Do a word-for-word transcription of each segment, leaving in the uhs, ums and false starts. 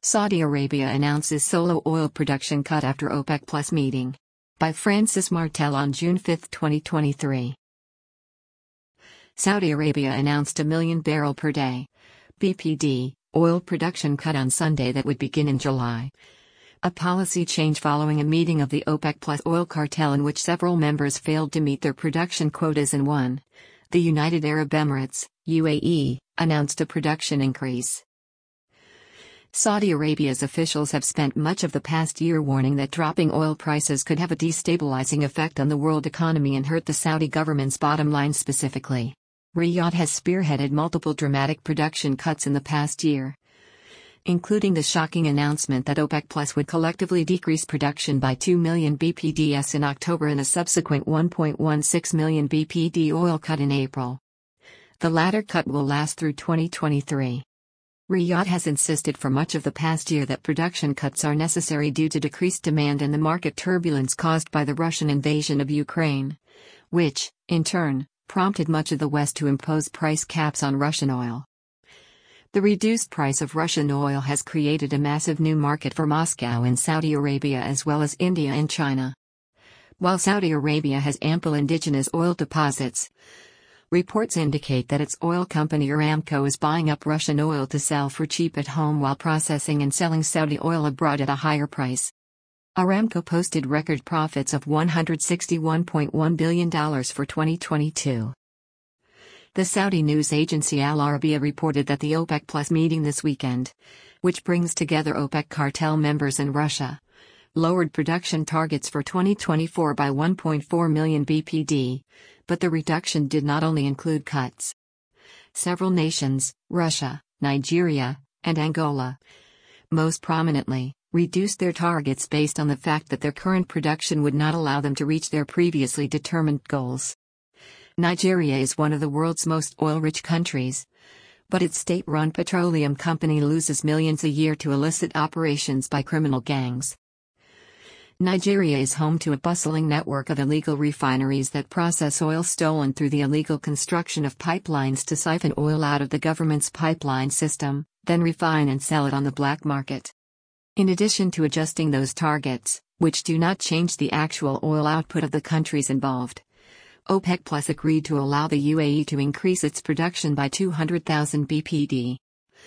Saudi Arabia announces solo oil production cut after OPEC Plus meeting. By Francis Martel on June fifth, twenty twenty-three. Saudi Arabia announced a million barrel per day B P D oil production cut on Sunday that would begin in July. A policy change following a meeting of the OPEC Plus oil cartel in which several members failed to meet their production quotas and one, the United Arab Emirates, U A E, announced a production increase. Saudi Arabia's officials have spent much of the past year warning that dropping oil prices could have a destabilizing effect on the world economy and hurt the Saudi government's bottom line specifically. Riyadh has spearheaded multiple dramatic production cuts in the past year, including the shocking announcement that OPEC Plus would collectively decrease production by two million B P Ds in October and a subsequent one point one six million B P D oil cut in April. The latter cut will last through twenty twenty-three. Riyadh has insisted for much of the past year that production cuts are necessary due to decreased demand and the market turbulence caused by the Russian invasion of Ukraine, which, in turn, prompted much of the West to impose price caps on Russian oil. The reduced price of Russian oil has created a massive new market for Moscow in Saudi Arabia as well as India and China. While Saudi Arabia has ample indigenous oil deposits, reports indicate that its oil company Aramco is buying up Russian oil to sell for cheap at home while processing and selling Saudi oil abroad at a higher price. Aramco posted record profits of one hundred sixty-one point one billion dollars for twenty twenty-two. The Saudi news agency Al Arabiya reported that the OPEC Plus meeting this weekend, which brings together OPEC cartel members and Russia, lowered production targets for twenty twenty-four by one point four million B P D, but the reduction did not only include cuts. Several nations, Russia, Nigeria, and Angola, most prominently, reduced their targets based on the fact that their current production would not allow them to reach their previously determined goals. Nigeria is one of the world's most oil-rich countries, but its state-run petroleum company loses millions a year to illicit operations by criminal gangs. Nigeria is home to a bustling network of illegal refineries that process oil stolen through the illegal construction of pipelines to siphon oil out of the government's pipeline system, then refine and sell it on the black market. In addition to adjusting those targets, which do not change the actual oil output of the countries involved, OPEC Plus agreed to allow the U A E to increase its production by two hundred thousand B P D.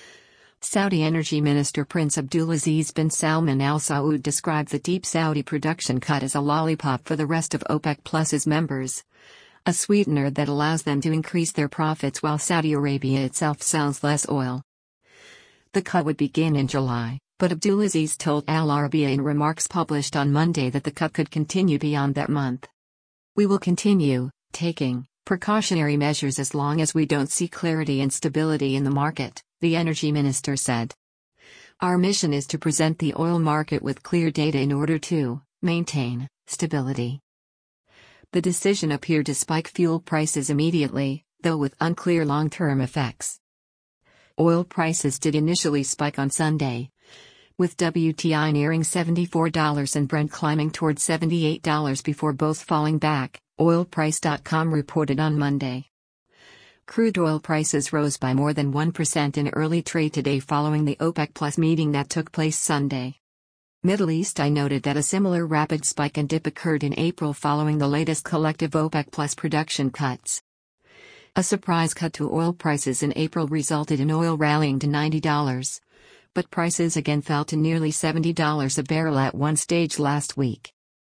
Saudi Energy Minister Prince Abdulaziz bin Salman Al Saud described the deep Saudi production cut as a lollipop for the rest of OPEC Plus's members, a sweetener that allows them to increase their profits while Saudi Arabia itself sells less oil. The cut would begin in July, but Abdulaziz told Al Arabiya in remarks published on Monday that the cut could continue beyond that month. "We will continue taking precautionary measures as long as we don't see clarity and stability in the market," the energy minister said. "Our mission is to present the oil market with clear data in order to maintain stability." The decision appeared to spike fuel prices immediately, though with unclear long-term effects. Oil prices did initially spike on Sunday, with W T I nearing seventy-four dollars and Brent climbing toward seventy-eight dollars before both falling back, oil price dot com reported on Monday. Crude oil prices rose by more than one percent in early trade today following the OPEC Plus meeting that took place Sunday. Middle East I noted that a similar rapid spike and dip occurred in April following the latest collective OPEC Plus production cuts. A surprise cut to oil prices in April resulted in oil rallying to ninety dollars, but prices again fell to nearly seventy dollars a barrel at one stage last week.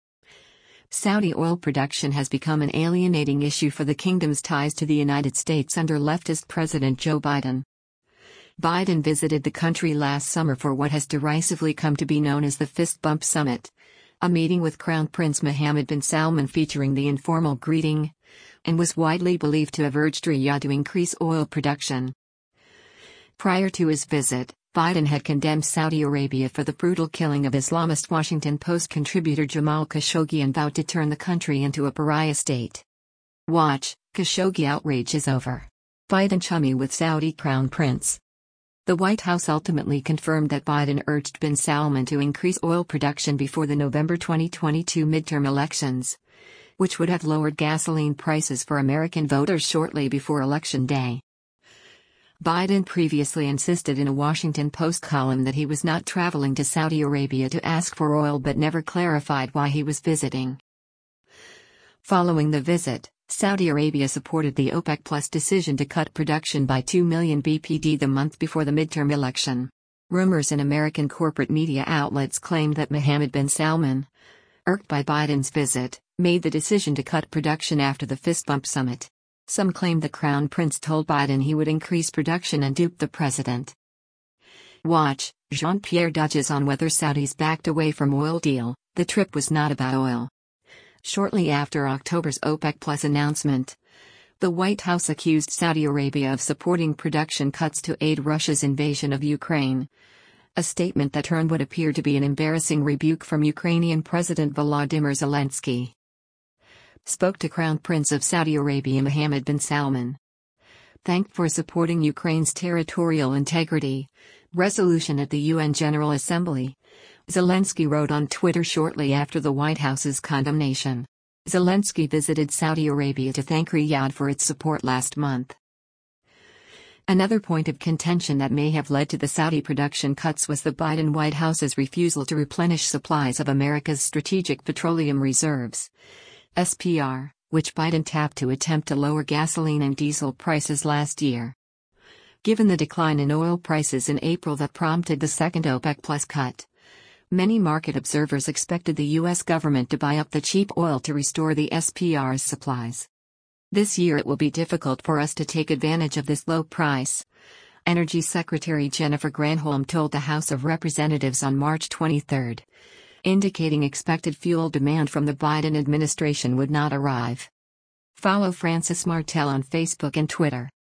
Saudi oil production has become an alienating issue for the kingdom's ties to the United States under leftist President Joe Biden. Biden visited the country last summer for what has derisively come to be known as the Fist Bump Summit, a meeting with Crown Prince Mohammed bin Salman featuring the informal greeting, and was widely believed to have urged Riyadh to increase oil production. Prior to his visit, Biden had condemned Saudi Arabia for the brutal killing of Islamist Washington Post contributor Jamal Khashoggi and vowed to turn the country into a pariah state. Watch, Khashoggi outrage is over. Biden chummy with Saudi Crown Prince. The White House ultimately confirmed that Biden urged bin Salman to increase oil production before the November twenty twenty-two midterm elections, which would have lowered gasoline prices for American voters shortly before Election Day. Biden previously insisted in a Washington Post column that he was not traveling to Saudi Arabia to ask for oil but never clarified why he was visiting. Following the visit, Saudi Arabia supported the OPEC Plus decision to cut production by two million B P D the month before the midterm election. Rumors in American corporate media outlets claimed that Mohammed bin Salman, irked by Biden's visit, made the decision to cut production after the fist bump summit. Some claim the Crown Prince told Biden he would increase production and dupe the president. Watch, Jean-Pierre dodges on whether Saudis backed away from oil deal. The trip was not about oil. Shortly after October's OPEC Plus announcement, the White House accused Saudi Arabia of supporting production cuts to aid Russia's invasion of Ukraine. A statement that earned what appeared to be an embarrassing rebuke from Ukrainian President Volodymyr Zelensky. Spoke to Crown Prince of Saudi Arabia Mohammed bin Salman. Thanked for supporting Ukraine's territorial integrity resolution at the U N General Assembly. Zelensky wrote on Twitter shortly after the White House's condemnation. Zelensky visited Saudi Arabia to thank Riyadh for its support last month. Another point of contention that may have led to the Saudi production cuts was the Biden White House's refusal to replenish supplies of America's Strategic Petroleum Reserves, S P R, which Biden tapped to attempt to lower gasoline and diesel prices last year. Given the decline in oil prices in April that prompted the second OPEC Plus cut, many market observers expected the U S government to buy up the cheap oil to restore the S P R's supplies. This year it will be difficult for us to take advantage of this low price, Energy Secretary Jennifer Granholm told the House of Representatives on March twenty-third, indicating expected fuel demand from the Biden administration would not arrive. Follow Francis Martel on Facebook and Twitter.